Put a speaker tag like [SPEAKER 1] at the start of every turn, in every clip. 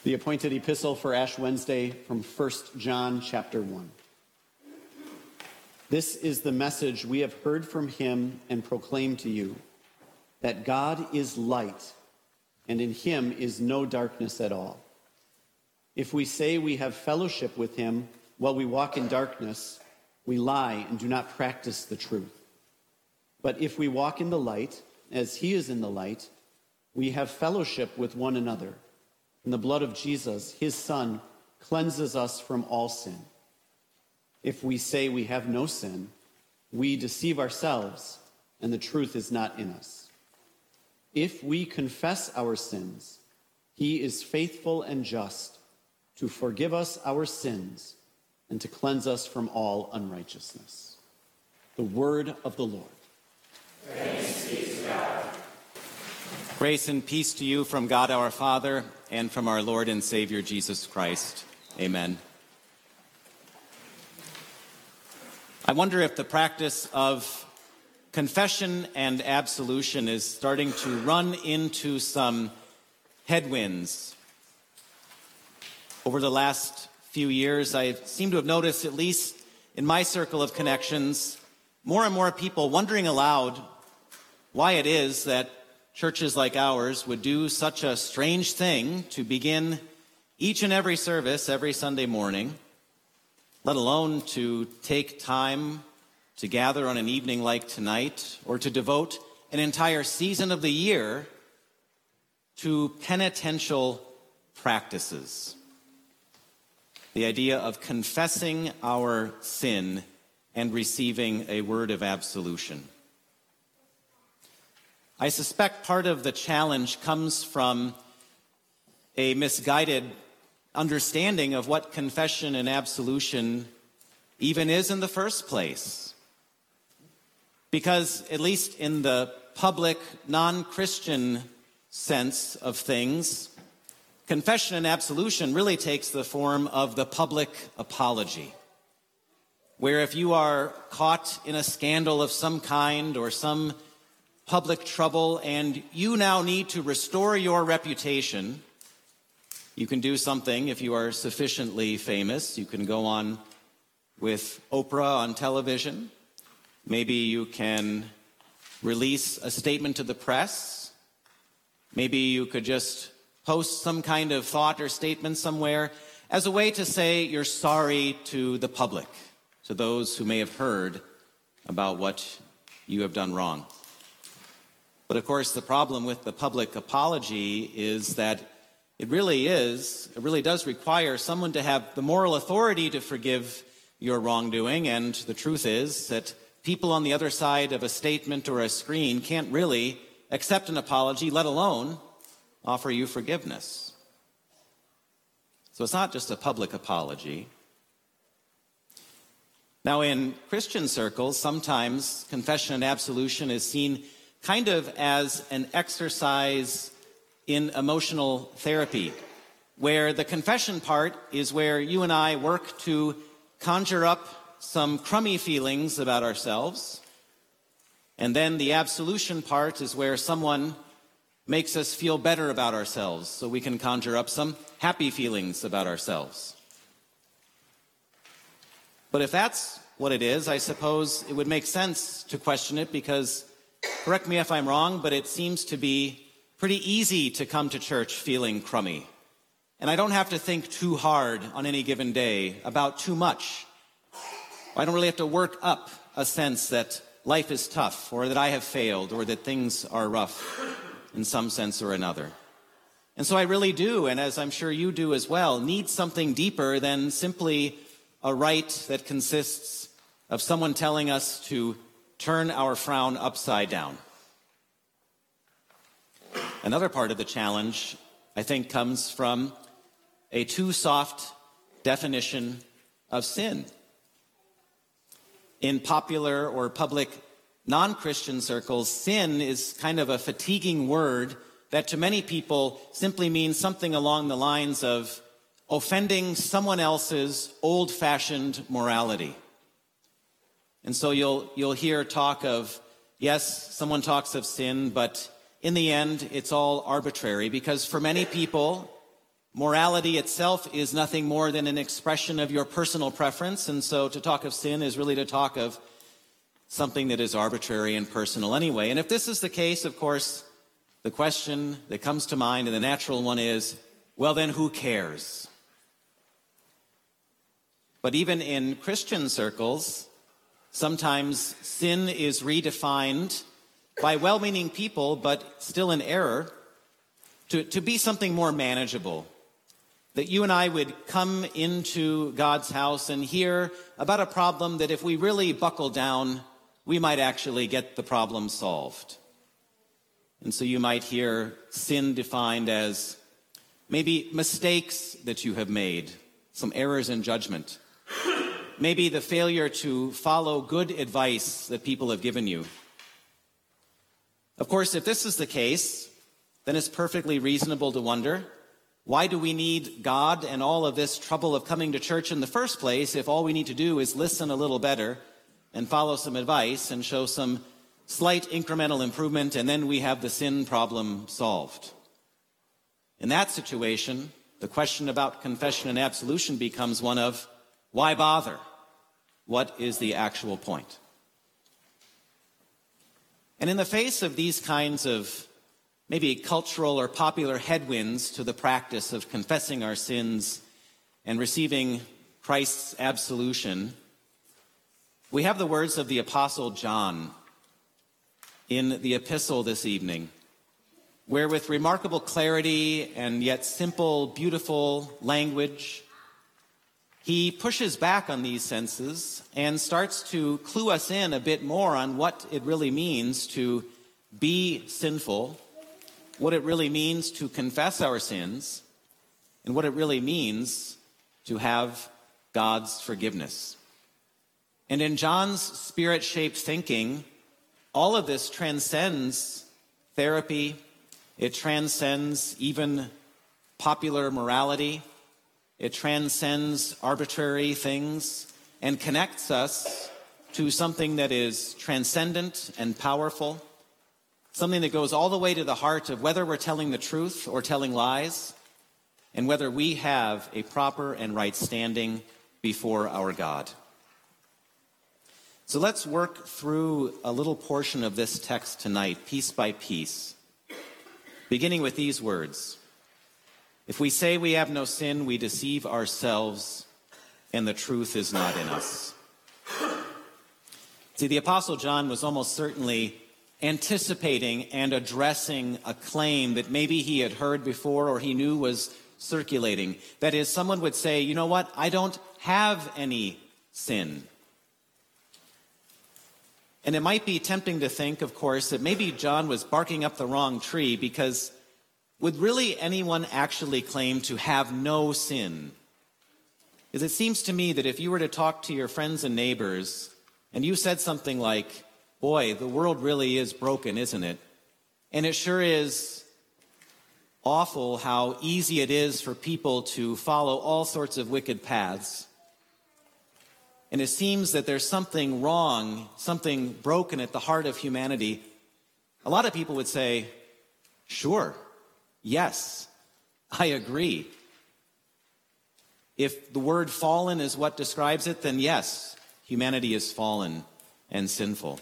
[SPEAKER 1] The appointed epistle for Ash Wednesday from 1 John chapter 1. This is the message we have heard from him and proclaim to you, that God is light, and in him is no darkness at all. If we say we have fellowship with him while we walk in darkness, we lie and do not practice the truth. But if we walk in the light, as he is in the light, we have fellowship with one another. And the blood of Jesus, his Son, cleanses us from all sin. If we say we have no sin, we deceive ourselves, and the truth is not in us. If we confess our sins, he is faithful and just to forgive us our sins and to cleanse us from all unrighteousness. The word of the Lord.
[SPEAKER 2] Thanks be to God.
[SPEAKER 3] Grace and peace to you from God our Father and from our Lord and Savior Jesus Christ. Amen. I wonder if the practice of confession and absolution is starting to run into some headwinds. Over the last few years, I seem to have noticed, at least in my circle of connections, more and more people wondering aloud why it is that churches like ours would do such a strange thing to begin each and every service every Sunday morning, let alone to take time to gather on an evening like tonight or to devote an entire season of the year to penitential practices. The idea of confessing our sin and receiving a word of absolution. I suspect part of the challenge comes from a misguided understanding of what confession and absolution even is in the first place. Because, at least in the public, non-Christian sense of things, confession and absolution really takes the form of the public apology, where if you are caught in a scandal of some kind or some public trouble and you now need to restore your reputation, you can do something. If you are sufficiently famous, you can go on with Oprah on television. Maybe you can release a statement to the press. Maybe you could just post some kind of thought or statement somewhere as a way to say you're sorry to the public, to those who may have heard about what you have done wrong. But of course, the problem with the public apology is that it really does require someone to have the moral authority to forgive your wrongdoing. And the truth is that people on the other side of a statement or a screen can't really accept an apology, let alone offer you forgiveness. So it's not just a public apology. Now, in Christian circles, sometimes confession and absolution is seen kind of as an exercise in emotional therapy, where the confession part is where you and I work to conjure up some crummy feelings about ourselves, and then the absolution part is where someone makes us feel better about ourselves so we can conjure up some happy feelings about ourselves. But if that's what it is, I suppose it would make sense to question it, because, correct me if I'm wrong, but it seems to be pretty easy to come to church feeling crummy. And I don't have to think too hard on any given day about too much. I don't really have to work up a sense that life is tough, or that I have failed, or that things are rough in some sense or another. And so I really do, and as I'm sure you do as well, need something deeper than simply a rite that consists of someone telling us to turn our frown upside down. Another part of the challenge, I think, comes from a too soft definition of sin. In popular or public non-Christian circles, sin is kind of a fatiguing word that to many people simply means something along the lines of offending someone else's old-fashioned morality. And so you'll hear talk of, yes, someone talks of sin, but in the end, it's all arbitrary, because for many people, Morality itself is nothing more than an expression of your personal preference, and so to talk of sin is really to talk of something that is arbitrary and personal anyway. And if this is the case, of course, the question that comes to mind, and the natural one is, well, then who cares? But even in Christian circles, sometimes sin is redefined by well-meaning people, but still in error, to be something more manageable. That you and I would come into God's house and hear about a problem that if we really buckle down, we might actually get the problem solved. And so you might hear sin defined as maybe mistakes that you have made, some errors in judgment. Maybe the failure to follow good advice that people have given you. Of course, if this is the case, then it's perfectly reasonable to wonder, why do we need God and all of this trouble of coming to church in the first place if all we need to do is listen a little better and follow some advice and show some slight incremental improvement, and then we have the sin problem solved? In that situation, the question about confession and absolution becomes one of, why bother? What is the actual point? And in the face of these kinds of maybe cultural or popular headwinds to the practice of confessing our sins and receiving Christ's absolution, we have the words of the Apostle John in the epistle this evening, where with remarkable clarity and yet simple, beautiful language, he pushes back on these senses and starts to clue us in a bit more on what it really means to be sinful, what it really means to confess our sins, and what it really means to have God's forgiveness. And in John's spirit-shaped thinking, all of this transcends therapy. It transcends even popular morality. It transcends arbitrary things and connects us to something that is transcendent and powerful, something that goes all the way to the heart of whether we're telling the truth or telling lies, and whether we have a proper and right standing before our God. So let's work through a little portion of this text tonight, piece by piece, beginning with these words. If we say we have no sin, we deceive ourselves, and the truth is not in us. See, the Apostle John was almost certainly anticipating and addressing a claim that maybe he had heard before or he knew was circulating. That is, someone would say, you know what, I don't have any sin. And it might be tempting to think, of course, that maybe John was barking up the wrong tree, because would really anyone actually claim to have no sin? Because it seems to me that if you were to talk to your friends and neighbors and you said something like, boy, the world really is broken, isn't it? And it sure is awful how easy it is for people to follow all sorts of wicked paths. And it seems that there's something wrong, something broken at the heart of humanity. A lot of people would say, sure, yes, I agree. If the word fallen is what describes it, then yes, humanity is fallen and sinful.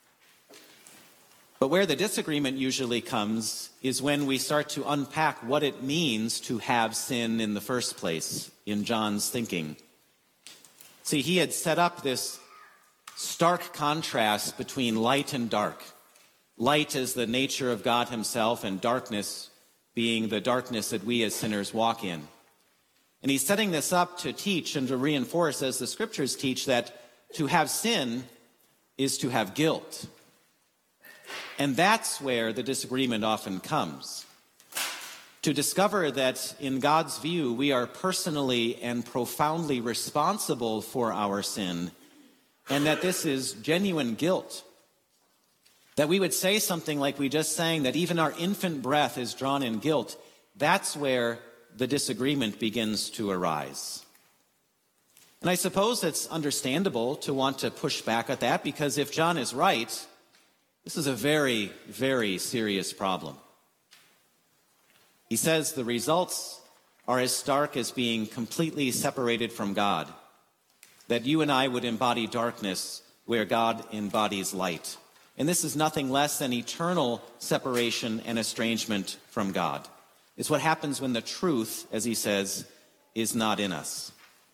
[SPEAKER 3] But where the disagreement usually comes is when we start to unpack what it means to have sin in the first place in John's thinking. See, he had set up this stark contrast between light and dark. Light is the nature of God himself, and darkness being the darkness that we as sinners walk in. And he's setting this up to teach and to reinforce, as the scriptures teach, that to have sin is to have guilt. And that's where the disagreement often comes. To discover that in God's view, we are personally and profoundly responsible for our sin, and that this is genuine guilt. That we would say something like we just sang, that even our infant breath is drawn in guilt. That's where the disagreement begins to arise. And I suppose it's understandable to want to push back at that, because if John is right, this is a very, very serious problem. He says the results are as stark as being completely separated from God, that you and I would embody darkness where God embodies light. And this is nothing less than eternal separation and estrangement from God. It's what happens when the truth, as he says, is not in us.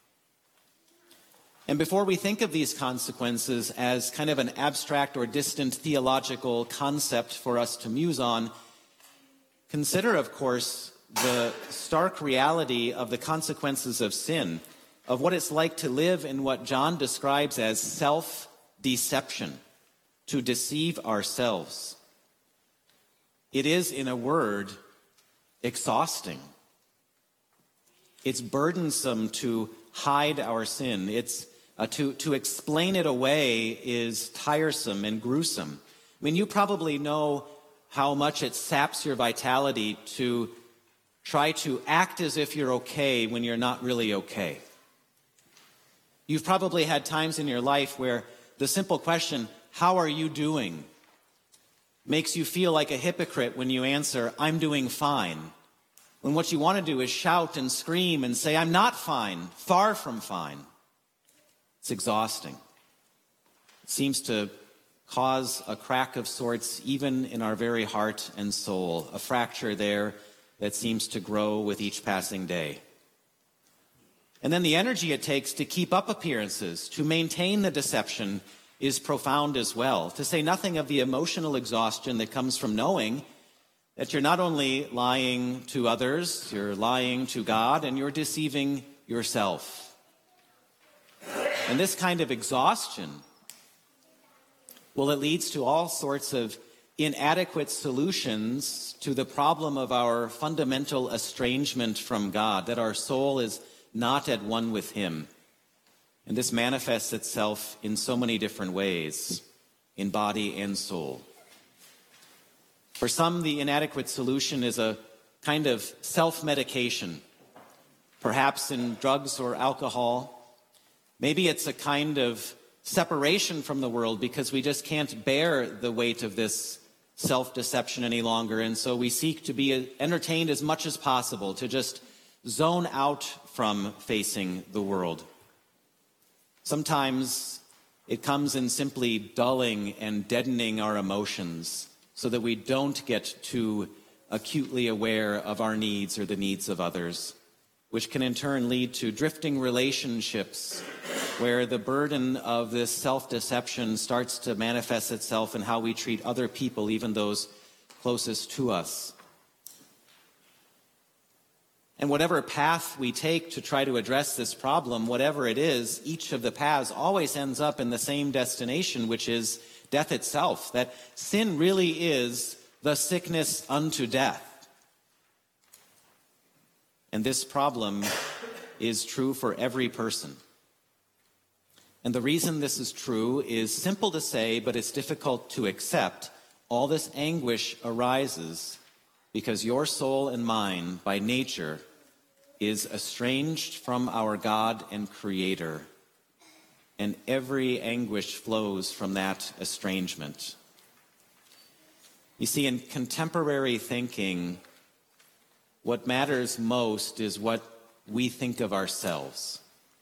[SPEAKER 3] And before we think of these consequences as kind of an abstract or distant theological concept for us to muse on, consider, of course, the stark reality of the consequences of sin, of what it's like to live in what John describes as self-deception, to deceive ourselves. It is, in a word, exhausting. It's burdensome to hide our sin. It's to explain it away is tiresome and gruesome. I mean, you probably know how much it saps your vitality to try to act as if you're okay when you're not really okay. You've probably had times in your life where the simple question, "How are you doing?" makes you feel like a hypocrite when you answer, "I'm doing fine." When what you want to do is shout and scream and say, "I'm not fine, far from fine." It's exhausting. It seems to cause a crack of sorts even in our very heart and soul, a fracture there that seems to grow with each passing day. And then the energy it takes to keep up appearances, to maintain the deception, is profound as well, to say nothing of the emotional exhaustion that comes from knowing that you're not only lying to others, you're lying to God, and you're deceiving yourself. And this kind of exhaustion, well, it leads to all sorts of inadequate solutions to the problem of our fundamental estrangement from God, that our soul is not at one with Him. And this manifests itself in so many different ways, in body and soul. For some, the inadequate solution is a kind of self-medication, perhaps in drugs or alcohol. Maybe it's a kind of separation from the world because we just can't bear the weight of this self-deception any longer, and so we seek to be entertained as much as possible, to just zone out from facing the world. Sometimes it comes in simply dulling and deadening our emotions so that we don't get too acutely aware of our needs or the needs of others, which can in turn lead to drifting relationships where the burden of this self-deception starts to manifest itself in how we treat other people, even those closest to us. And whatever path we take to try to address this problem, whatever it is, each of the paths always ends up in the same destination, which is death itself. That sin really is the sickness unto death. And this problem is true for every person. And the reason this is true is simple to say, but it's difficult to accept. All this anguish arises because your soul and mine, by nature, is estranged from our God and Creator. And every anguish flows from that estrangement. You see, in contemporary thinking, what matters most is what we think of ourselves.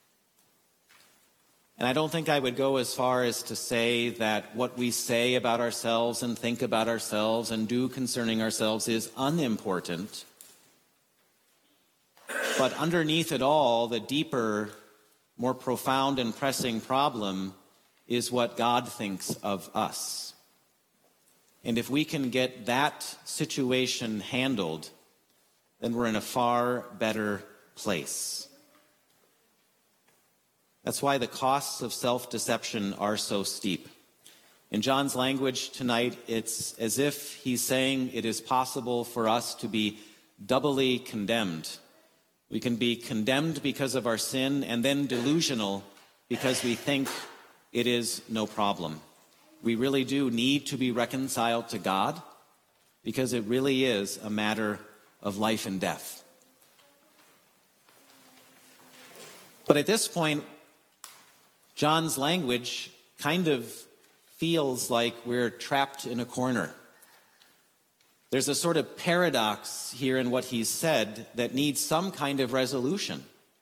[SPEAKER 3] And I don't think I would go as far as to say that what we say about ourselves and think about ourselves and do concerning ourselves is unimportant. But underneath it all, the deeper, more profound and pressing problem is what God thinks of us. And if we can get that situation handled, then we're in a far better place. That's why the costs of self-deception are so steep. In John's language tonight, it's as if he's saying it is possible for us to be doubly condemned. We can be condemned because of our sin and then delusional because we think it is no problem. We really do need to be reconciled to God because it really is a matter of life and death. But at this point, John's language kind of feels like we're trapped in a corner. There's a sort of paradox here in what he's said that needs some kind of resolution.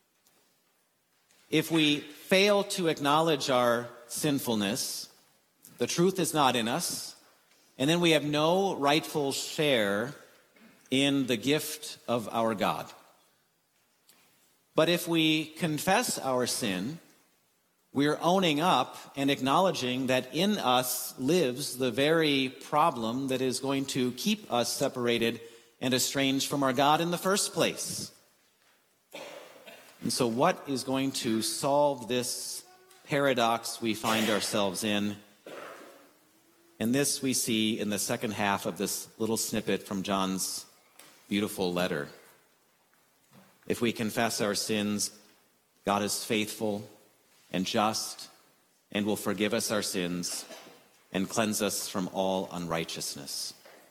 [SPEAKER 3] If we fail to acknowledge our sinfulness, the truth is not in us, and then we have no rightful share in the gift of our God. But if we confess our sin, we're owning up and acknowledging that in us lives the very problem that is going to keep us separated and estranged from our God in the first place. And so what is going to solve this paradox we find ourselves in? And this we see in the second half of this little snippet from John's beautiful letter. If we confess our sins, God is faithful and just and will forgive us our sins and cleanse us from all unrighteousness.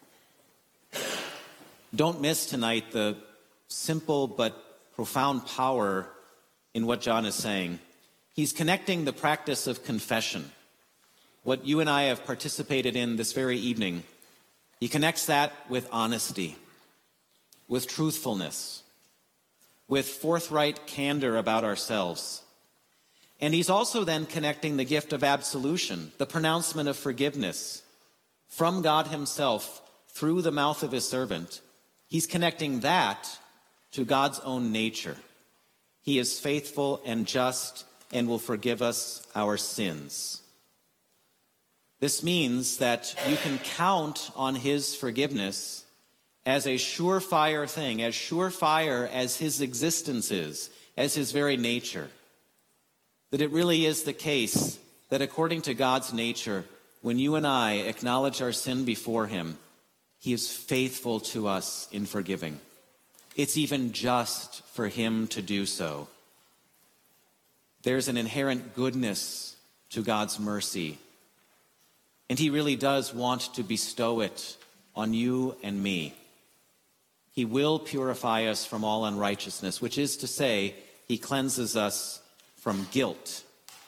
[SPEAKER 3] Don't miss tonight the simple but profound power in what John is saying. He's connecting the practice of confession, what you and I have participated in this very evening. He connects that with honesty, with truthfulness, with forthright candor about ourselves. And he's also then connecting the gift of absolution, the pronouncement of forgiveness from God himself through the mouth of his servant. He's connecting that to God's own nature. He is faithful and just and will forgive us our sins. This means that you can count on his forgiveness as a surefire thing, as surefire as his existence is, as his very nature. That it really is the case that according to God's nature, when you and I acknowledge our sin before him, he is faithful to us in forgiving. It's even just for him to do so. There's an inherent goodness to God's mercy, and he really does want to bestow it on you and me. He will purify us from all unrighteousness, which is to say, he cleanses us from guilt.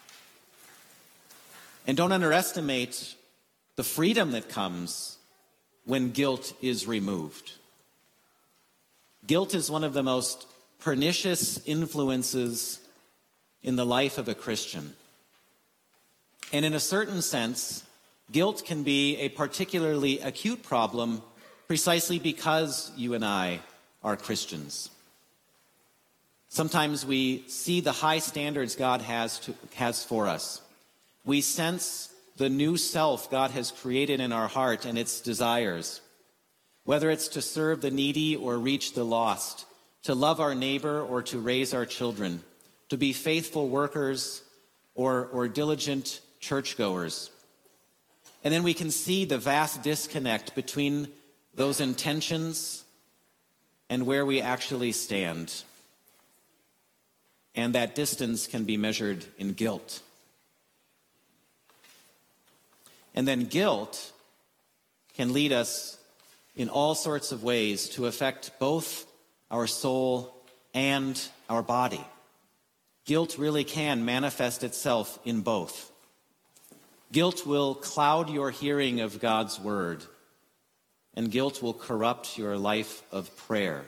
[SPEAKER 3] And don't underestimate the freedom that comes when guilt is removed. Guilt is one of the most pernicious influences in the life of a Christian. And in a certain sense, guilt can be a particularly acute problem precisely because you and I are Christians. Sometimes we see the high standards God has for us. We sense the new self God has created in our heart and its desires, whether it's to serve the needy or reach the lost, to love our neighbor or to raise our children, to be faithful workers or diligent churchgoers. And then we can see the vast disconnect between those intentions and where we actually stand. And that distance can be measured in guilt. And then guilt can lead us in all sorts of ways to affect both our soul and our body. Guilt really can manifest itself in both. Guilt will cloud your hearing of God's word, and guilt will corrupt your life of prayer.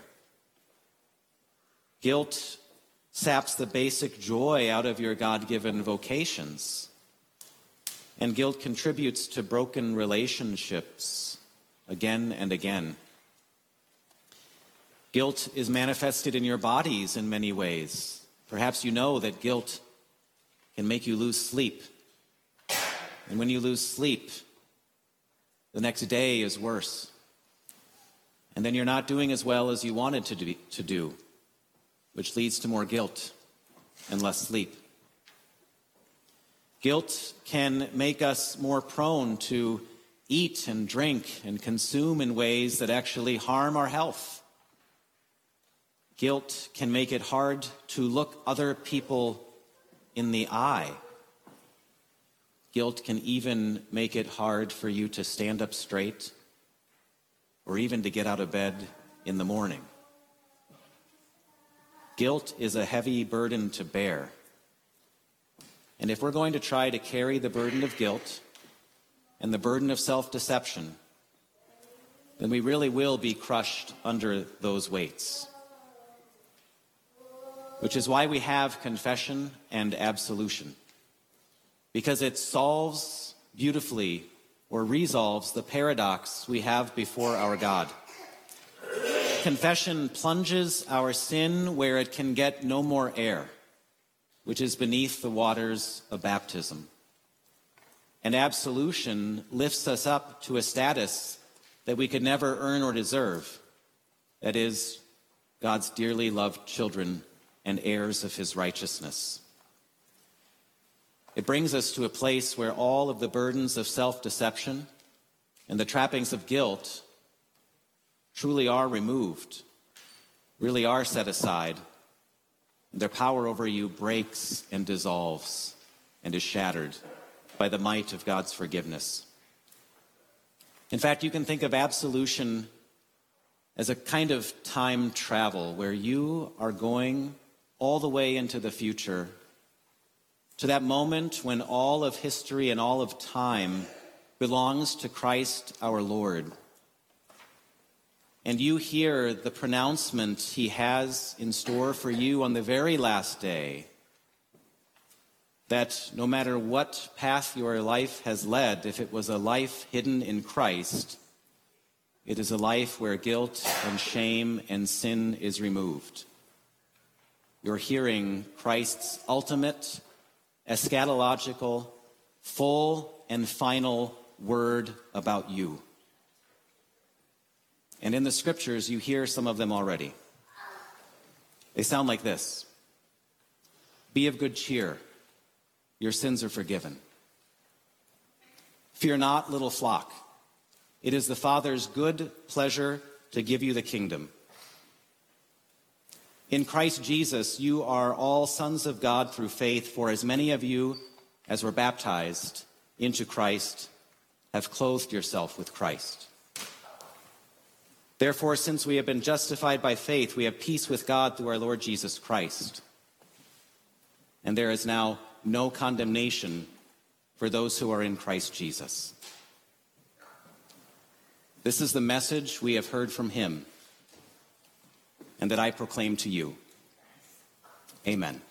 [SPEAKER 3] Guilt saps the basic joy out of your God-given vocations, and guilt contributes to broken relationships again and again. Guilt is manifested in your bodies in many ways. Perhaps you know that guilt can make you lose sleep. And when you lose sleep, the next day is worse. And then you're not doing as well as you wanted to do, which leads to more guilt and less sleep. Guilt can make us more prone to eat and drink and consume in ways that actually harm our health. Guilt can make it hard to look other people in the eye. Guilt can even make it hard for you to stand up straight or even to get out of bed in the morning. Guilt is a heavy burden to bear. And if we're going to try to carry the burden of guilt and the burden of self-deception, then we really will be crushed under those weights. Which is why we have confession and absolution, because it solves beautifully or resolves the paradox we have before our God. Confession plunges our sin where it can get no more air, which is beneath the waters of baptism. And absolution lifts us up to a status that we could never earn or deserve. That is, God's dearly loved children and heirs of his righteousness. It brings us to a place where all of the burdens of self-deception and the trappings of guilt truly are removed, really are set aside, and their power over you breaks and dissolves and is shattered by the might of God's forgiveness. In fact, you can think of absolution as a kind of time travel where you are going all the way into the future, to that moment when all of history and all of time belongs to Christ our Lord. And you hear the pronouncement he has in store for you on the very last day, that no matter what path your life has led, if it was a life hidden in Christ, it is a life where guilt and shame and sin is removed. You're hearing Christ's ultimate, eschatological, full and final word about you. And in the scriptures, you hear some of them already. They sound like this: be of good cheer, your sins are forgiven. Fear not, little flock. It is the Father's good pleasure to give you the kingdom. In Christ Jesus, you are all sons of God through faith, for as many of you as were baptized into Christ have clothed yourself with Christ. Therefore, since we have been justified by faith, we have peace with God through our Lord Jesus Christ. And there is now no condemnation for those who are in Christ Jesus. This is the message we have heard from him, and that I proclaim to you. Amen.